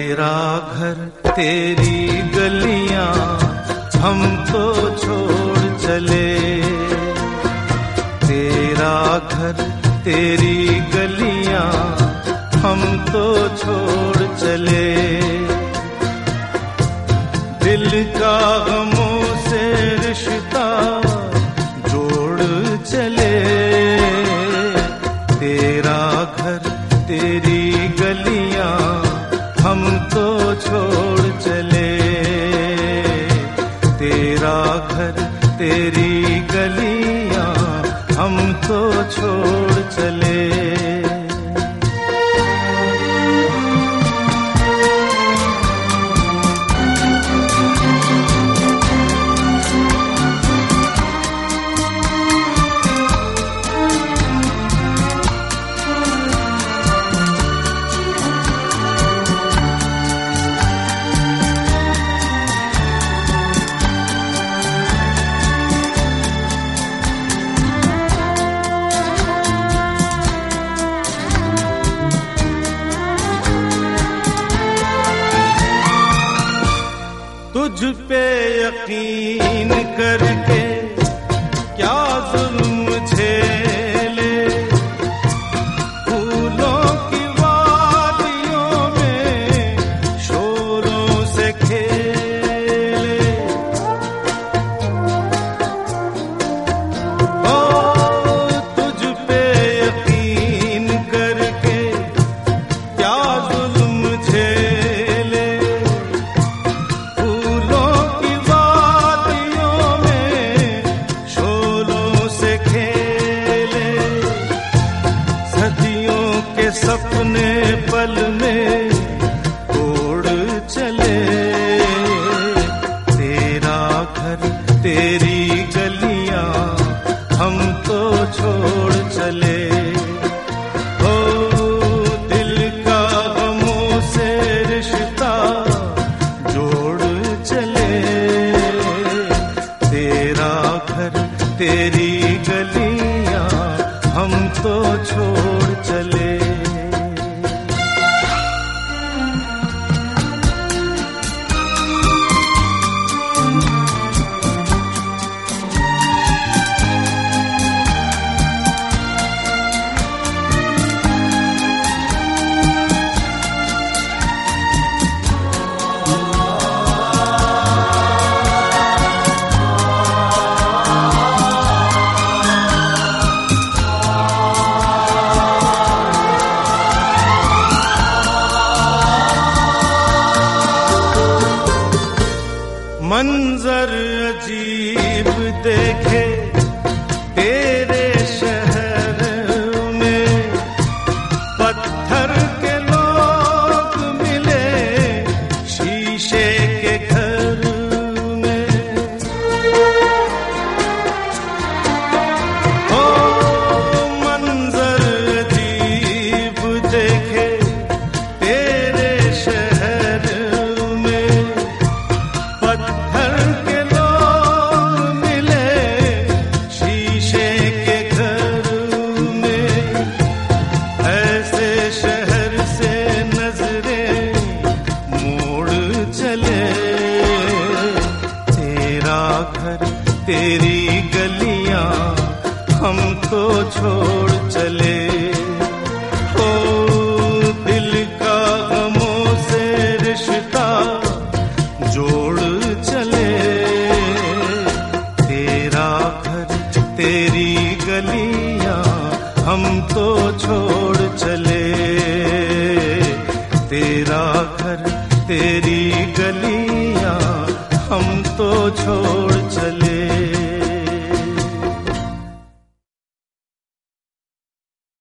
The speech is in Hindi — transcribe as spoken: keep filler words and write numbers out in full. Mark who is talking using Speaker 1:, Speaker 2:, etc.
Speaker 1: तेरा घर तेरी गलियां हम तो छोड़ चले, तेरा घर तेरी गलियां हम तो छोड़ चले। दिल का गमों से रिश्ता जोड़ चले, तेरा घर तेरी गलियां हम तो छोड़ चले, तेरा घर तेरी गलियां हम तो छोड़ चले। तुझ पे यकीन करके क्या जुल्म झेले, फूलों की वादियों में शोरों से खेले। ओ तुझ पे यकीन करके क्या जुल्म झेले, सपने पल में तोड़ चले, तेरा घर तेरी गलियां हम तो छोड़ चले। ओ दिल का गमों से रिश्ता जोड़ चले, तेरा घर तेरी गलियां हम तो छोड़ चले। मंजर अजीब देखे तेरे शहर में, पत्थर के लोग मिले शीशे के घर में। ओ मंजर अजीब देखे तेरे शहर में, पत्थर के लोग मिले शीशे के घर में। ऐसे शहर से नजरें मोड़ चले, तेरा घर तेरी गलियां हम तो छोड़ चले। ओ दिल का गमों से रिश्ता जोड़ चले, तेरा घर तेरी गलियां हम तो छोड़ चले, तेरा घर तेरी गलियां हम तो छोड़